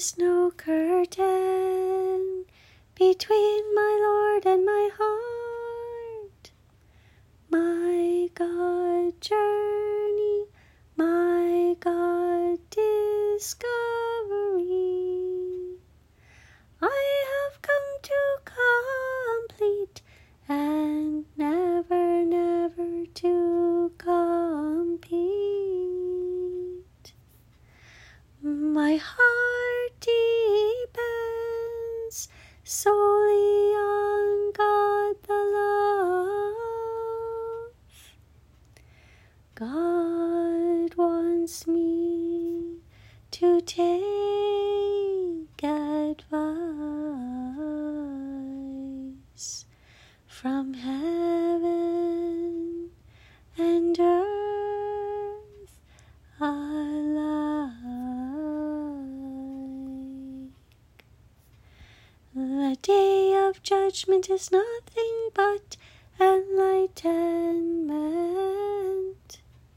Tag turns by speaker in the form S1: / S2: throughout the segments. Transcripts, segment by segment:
S1: is no curtain between my Lord and my heart. My God journey, my God discovery, I have come to complete and never, never to compete. My heart depends solely on God the love. God wants me to take advice from heaven and earth alike. The day of judgment is nothing but enlightenment.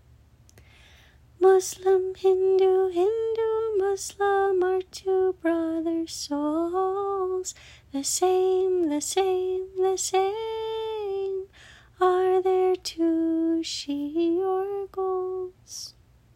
S1: Muslim, Hindu, Hindu, Muslim are two brother souls. The same, the same, the same are their two sheer goals.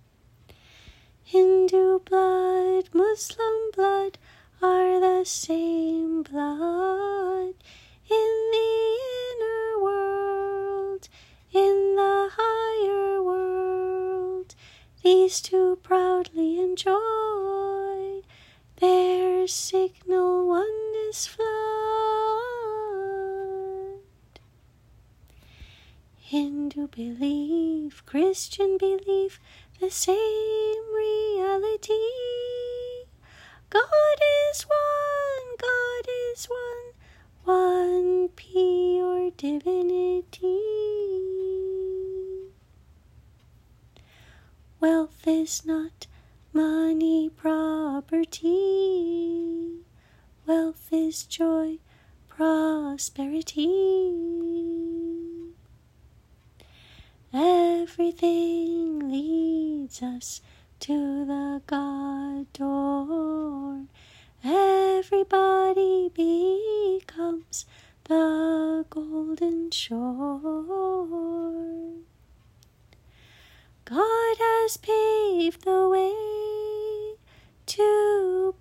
S1: Hindu blood, Muslim blood are the same blood. In the inner world, in the higher world, these two proudly enjoy their signal oneness flood. Hindu belief, Christian belief, the same reality. God is one, God is one pure divinity. Wealth is not money, property. Wealth is joy, prosperity. Everything leads us to the God door. Everybody becomes the golden shore. God has paved the way to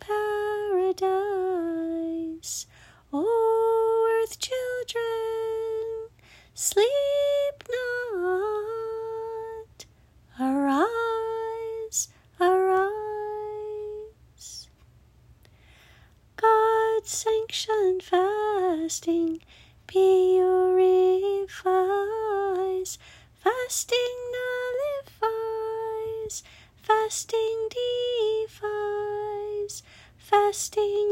S1: paradise. O earth children, sleep not. Arise, arise. God-sanctioned fasting purifies. Fasting nullifies. Fasting defies. Fasting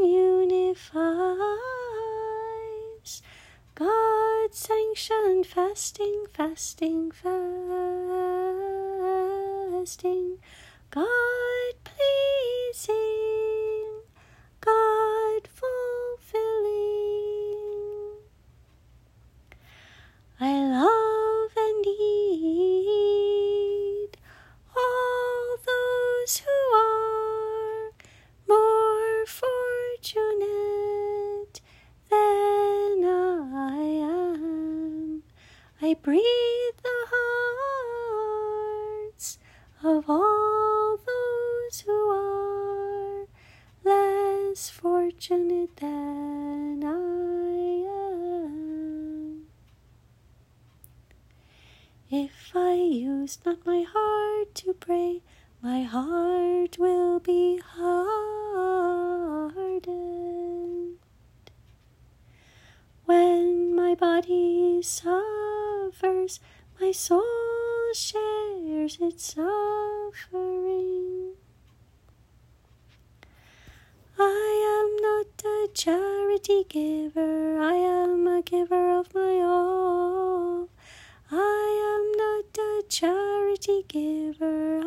S1: unifies. God-sanctioned fasting, fasting, fasting. God-pleasing, God-fulfilling. I love and need all those who are more fortunate than I am. I breathe the hearts of all those who are less fortunate than I am. If I use not my heart to pray, my heart will be hardened. When my body suffers, my soul shares its suffering. I am not a charity giver, I am a giver of my all. I am not a charity giver,